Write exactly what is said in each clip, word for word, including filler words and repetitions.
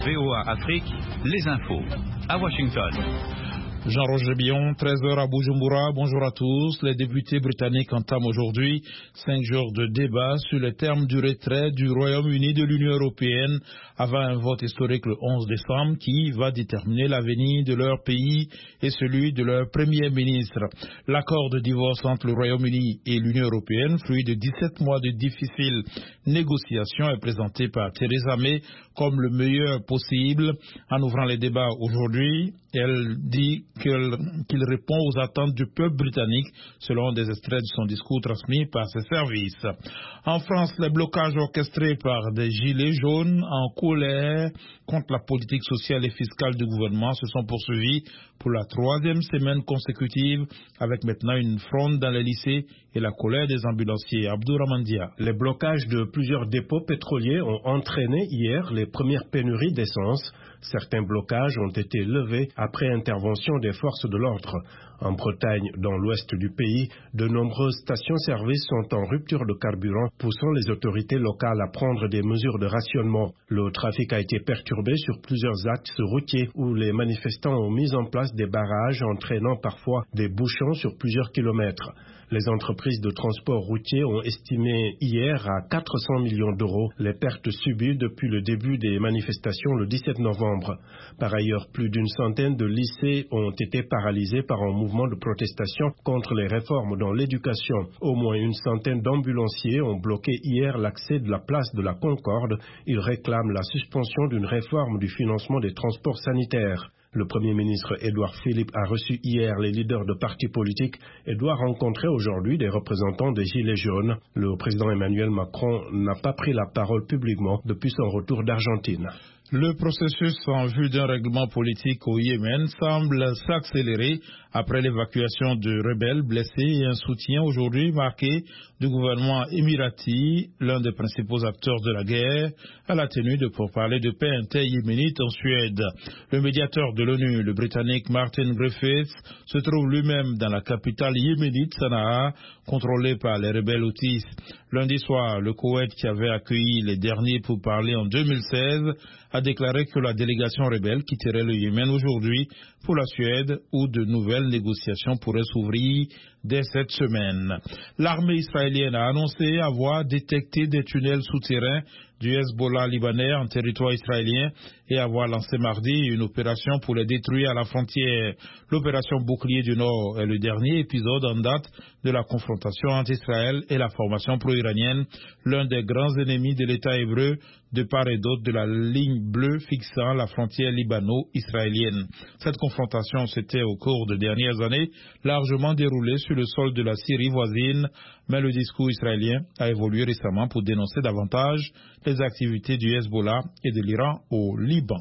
V O A Afrique, les infos, à Washington. Jean-Roger Billon, treize heures à Bujumbura. Bonjour à tous. Les députés britanniques entament aujourd'hui cinq jours de débat sur les termes du retrait du Royaume-Uni de l'Union européenne avant un vote historique le onze décembre qui va déterminer l'avenir de leur pays et celui de leur Premier ministre. L'accord de divorce entre le Royaume-Uni et l'Union européenne, fruit de dix-sept mois de difficiles négociations, est présenté par Theresa May comme le meilleur possible. En ouvrant les débats aujourd'hui, elle dit qu'il répond aux attentes du peuple britannique, selon des extraits de son discours transmis par ses services. En France, les blocages orchestrés par des gilets jaunes en colère contre la politique sociale et fiscale du gouvernement se sont poursuivis pour la troisième semaine consécutive, avec maintenant une fronde dans les lycées et la colère des ambulanciers. Abdourahmane Dia. Les blocages de plusieurs dépôts pétroliers ont entraîné hier les premières pénuries d'essence. Certains blocages ont été levés après intervention des forces de l'ordre. En Bretagne, dans l'ouest du pays, de nombreuses stations-service sont en rupture de carburant, poussant les autorités locales à prendre des mesures de rationnement. Le trafic a été perturbé sur plusieurs axes routiers où les manifestants ont mis en place des barrages entraînant parfois des bouchons sur plusieurs kilomètres. Les entreprises de transport routier ont estimé hier à quatre cents millions d'euros les pertes subies depuis le début des manifestations le dix-sept novembre. Par ailleurs, plus d'une centaine de lycées ont été paralysés par un mouvement de protestation contre les réformes dans l'éducation. Au moins une centaine d'ambulanciers ont bloqué hier l'accès de la place de la Concorde. Ils réclament la suspension d'une réforme du financement des transports sanitaires. Le Premier ministre Édouard Philippe a reçu hier les leaders de partis politiques et doit rencontrer aujourd'hui des représentants des Gilets jaunes. Le président Emmanuel Macron n'a pas pris la parole publiquement depuis son retour d'Argentine. Le processus en vue d'un règlement politique au Yémen semble s'accélérer après l'évacuation de rebelles blessés et un soutien aujourd'hui marqué du gouvernement émirati, l'un des principaux acteurs de la guerre, à la tenue de pourparlers de paix inter-yéménite en Suède. Le médiateur de l'ONU, le Britannique Martin Griffiths, se trouve lui-même dans la capitale yéménite Sanaa, contrôlée par les rebelles houthis. Lundi soir, le Koweït, qui avait accueilli les derniers pourparlers en deux mille seize, a déclaré que la délégation rebelle quitterait le Yémen aujourd'hui pour la Suède, où de nouvelles négociations pourraient s'ouvrir dès cette semaine. L'armée israélienne a annoncé avoir détecté des tunnels souterrains du Hezbollah libanais en territoire israélien et avoir lancé mardi une opération pour les détruire à la frontière. L'opération Bouclier du Nord est le dernier épisode en date de la confrontation entre Israël et la formation pro-iranienne, l'un des grands ennemis de l'État hébreu, de part et d'autre de la ligne bleue fixant la frontière libano-israélienne. Cette confrontation s'était au cours des dernières années largement déroulée sur le sol de la Syrie voisine, mais le discours israélien a évolué récemment pour dénoncer davantage les activités du Hezbollah et de l'Iran au Liban.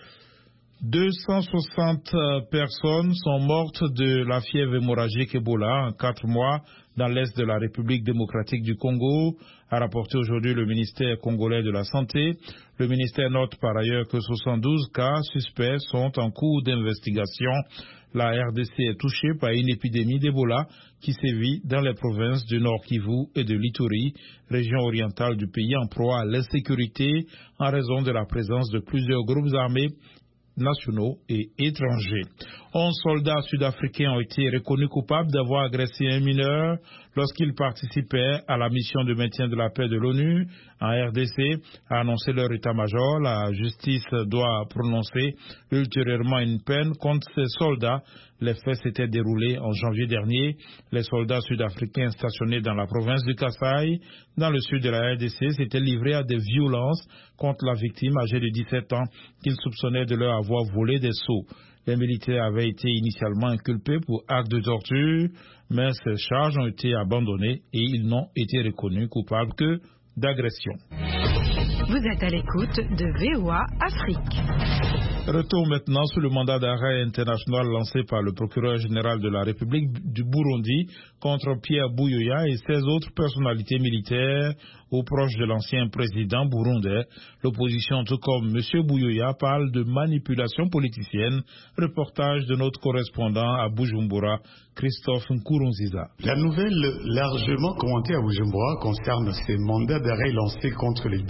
deux cent soixante personnes sont mortes de la fièvre hémorragique Ebola en quatre mois dans l'est de la République démocratique du Congo, a rapporté aujourd'hui le ministère congolais de la Santé. Le ministère note par ailleurs que soixante-douze cas suspects sont en cours d'investigation. La R D C est touchée par une épidémie d'Ebola qui sévit dans les provinces du Nord Kivu et de l'Ituri, région orientale du pays en proie à l'insécurité en raison de la présence de plusieurs groupes armés nationaux et étrangers. Onze soldats sud-africains ont été reconnus coupables d'avoir agressé un mineur lorsqu'ils participaient à la mission de maintien de la paix de l'ONU en R D C, a annoncé leur état-major. La justice doit prononcer ultérieurement une peine contre ces soldats. Les faits s'étaient déroulés en janvier dernier. Les soldats sud-africains stationnés dans la province du Kasaï, dans le sud de la R D C, s'étaient livrés à des violences contre la victime âgée de dix-sept ans qu'ils soupçonnaient de leur avoir volé des seaux. Les militaires avaient été initialement inculpés pour actes de torture, mais ces charges ont été abandonnées et ils n'ont été reconnus coupables que d'agression. Vous êtes à l'écoute de V O A Afrique. Retour maintenant sur le mandat d'arrêt international lancé par le procureur général de la République du Burundi contre Pierre Buyoya et seize autres personnalités militaires ou proches de l'ancien président burundais. L'opposition, tout comme M. Buyoya, parle de manipulation politicienne. Reportage de notre correspondant à Bujumbura, Christophe Nkurunziza. La nouvelle largement commentée à Bujumbura concerne ces mandats d'arrêt lancés contre les dignitaires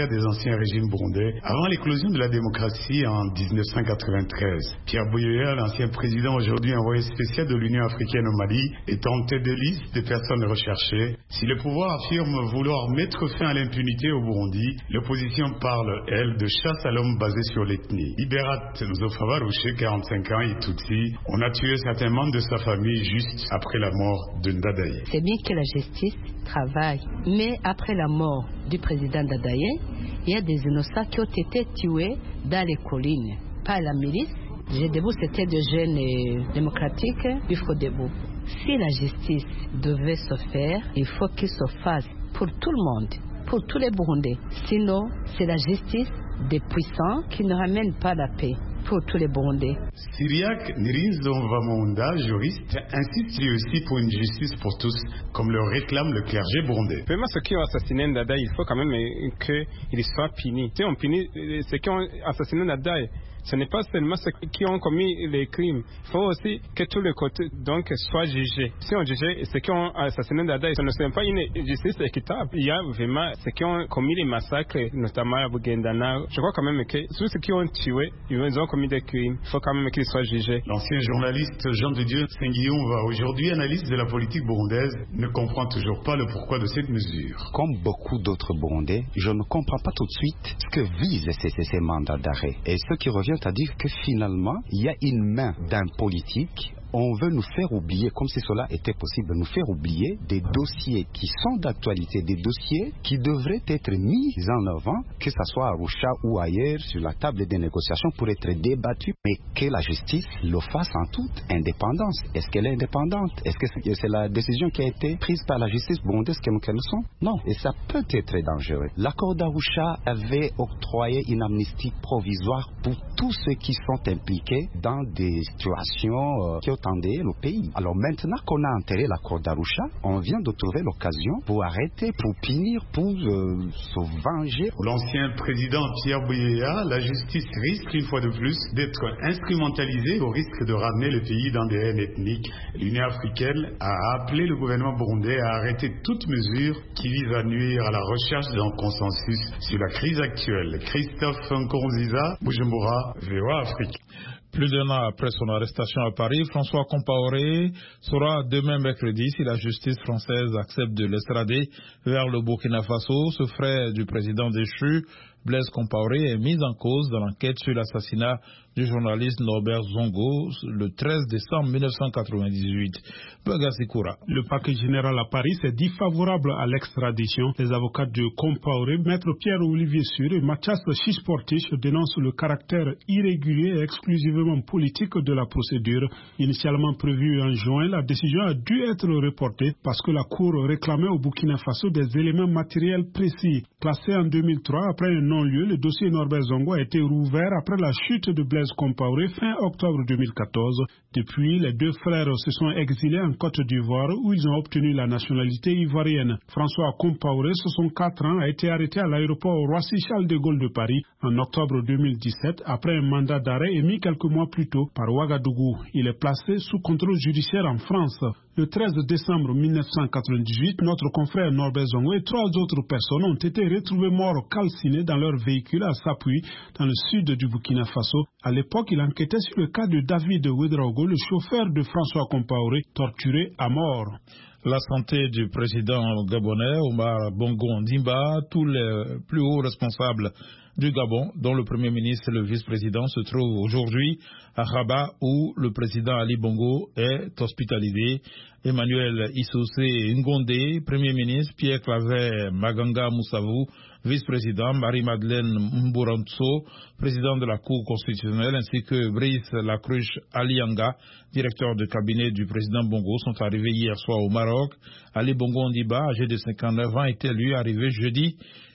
des anciens régimes burundais avant l'éclosion de la démocratie en dix-neuf cent quatre-vingt-treize. Pierre Buyoya, l'ancien président, aujourd'hui envoyé spécial de l'Union africaine au Mali, est en tête de liste des personnes recherchées. Si le pouvoir affirme vouloir mettre fin à l'impunité au Burundi, l'opposition parle, elle, de chasse à l'homme basée sur l'ethnie. Liberat Nzofavarouche, quarante-cinq ans, et Tutsi, on a tué certains membres de sa famille juste après la mort de Ndadaye. C'est bien que la justice travaille, mais après la mort du président Ndadaye, il y a des innocents qui ont été tués dans les collines, par la milice. J'ai debout, c'était des jeunes euh, démocratiques, il faut debout. Si la justice devait se faire, il faut qu'il se fasse pour tout le monde, pour tous les Burundais. Sinon, c'est la justice des puissants qui ne ramène pas la paix pour tous les Burundais. Syriac Nirinzonvamunda, juriste, insiste lui aussi pour une justice pour tous, comme le réclame le clergé burundais. Vraiment, ceux qui ont assassiné Ndadaye, il faut quand même qu'ils soient punis. Si on punit ceux qui ont assassiné Ndadaye, ce n'est pas seulement ceux qui ont commis les crimes. Il faut aussi que tous les côtés donc soient jugés. Si on jugeait ceux qui ont assassiné Ndadaye, ce ne serait pas une justice équitable. Il y a vraiment ceux qui ont commis les massacres, notamment à Bugendana. Je crois quand même que tous ceux qui ont tué, ils ont commis des crimes. Il faut quand même qu'ils soient jugés. L'ancien journaliste Jean de Dieu Senguillon, aujourd'hui analyste de la politique burundaise, ne comprend toujours pas le pourquoi de cette mesure. Comme beaucoup d'autres Burundais, je ne comprends pas tout de suite ce que visent ces, ces, ces mandats d'arrêt. Et ce qui revient à dire que finalement, il y a une main d'un politique. On veut nous faire oublier, comme si cela était possible, nous faire oublier des dossiers qui sont d'actualité, des dossiers qui devraient être mis en avant, que ce soit à Arusha ou ailleurs, sur la table des négociations pour être débattus, mais que la justice le fasse en toute indépendance. Est-ce qu'elle est indépendante? Est-ce que c'est la décision qui a été prise par la justice burundaise que nous connaissons? Non, et ça peut être dangereux. L'accord d'Arusha avait octroyé une amnistie provisoire pour tous ceux qui sont impliqués dans des situations euh, qui ont entendu le pays. Alors maintenant qu'on a enterré l'accord d'Arusha, on vient de trouver l'occasion pour arrêter, pour punir, pour euh, se venger. Pour l'ancien président Pierre Buyoya, la justice risque une fois de plus d'être instrumentalisée au risque de ramener le pays dans des haines ethniques. L'Union africaine a appelé le gouvernement burundais à arrêter toute mesure qui vise à nuire à la recherche d'un consensus sur la crise actuelle. Christophe Nkurunziza, Bujumbura, V O A Afrique. Plus d'un an après son arrestation à Paris, François Compaoré sera demain mercredi si la justice française accepte de l'extrader vers le Burkina Faso. Ce frère du président déchu, Blaise Compaoré, est mis en cause dans l'enquête sur l'assassinat du journaliste Norbert Zongo le treize décembre mille neuf cent quatre-vingt-dix-huit. Bagasikura. Le parquet général à Paris s'est dit favorable à l'extradition. Les avocats de Compaoré, maître Pierre-Olivier Sûr et Mathias Chisportich, dénoncent le caractère irrégulier et exclusivement politique de la procédure. Initialement prévue en juin, la décision a dû être reportée parce que la Cour réclamait au Burkina Faso des éléments matériels précis. Classé en deux mille trois après un non-lieu, le dossier Norbert Zongo a été rouvert après la chute de Blaise Compaoré fin octobre deux mille quatorze. Depuis, les deux frères se sont exilés en Côte d'Ivoire où ils ont obtenu la nationalité ivoirienne. François Compaoré, soixante-quatre ans, a été arrêté à l'aéroport Roissy-Charles de Gaulle de Paris en octobre deux mille dix-sept après un mandat d'arrêt émis quelques mois plus tôt par Ouagadougou. Il est placé sous contrôle judiciaire en France. Le treize décembre mille neuf cent quatre-vingt-dix-huit, notre confrère Norbert Zongo et trois autres personnes ont été retrouvées morts calcinées dans leur véhicule à Sapui, dans le sud du Burkina Faso. À l'époque, il enquêtait sur le cas de David Ouedraogo, le chauffeur de François Compaoré, torturé à mort. La santé du président gabonais, Omar Bongo Ondimba, tous les plus hauts responsables du Gabon, dont le Premier ministre et le vice-président, se trouvent aujourd'hui à Rabat, où le président Ali Bongo est hospitalisé. Emmanuel Issoussé Ngondé, Premier ministre, Pierre Claver Maganga Moussavou, vice-président, Marie-Madeleine Mbouranso, président de la Cour constitutionnelle, ainsi que Brice Lacruche Alianga, directeur de cabinet du président Bongo, sont arrivés hier soir au Maroc. Ali Bongo Ondimba, âgé de cinquante-neuf ans, était lui arrivé jeudi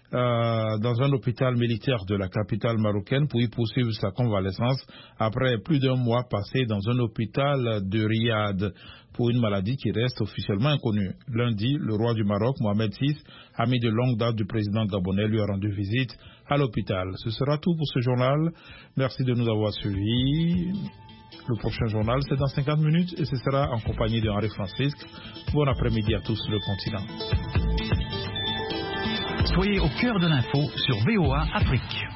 Euh, dans un hôpital militaire de la capitale marocaine pour y poursuivre sa convalescence après plus d'un mois passé dans un hôpital de Riyad pour une maladie qui reste officiellement inconnue. Lundi, le roi du Maroc, Mohamed six, ami de longue date du président gabonais, lui a rendu visite à l'hôpital. Ce sera tout pour ce journal. Merci de nous avoir suivis. Le prochain journal, c'est dans cinquante minutes et ce sera en compagnie de Henri Francisque. Bon après-midi à tous sur le continent. Soyez au cœur de l'info sur V O A Afrique.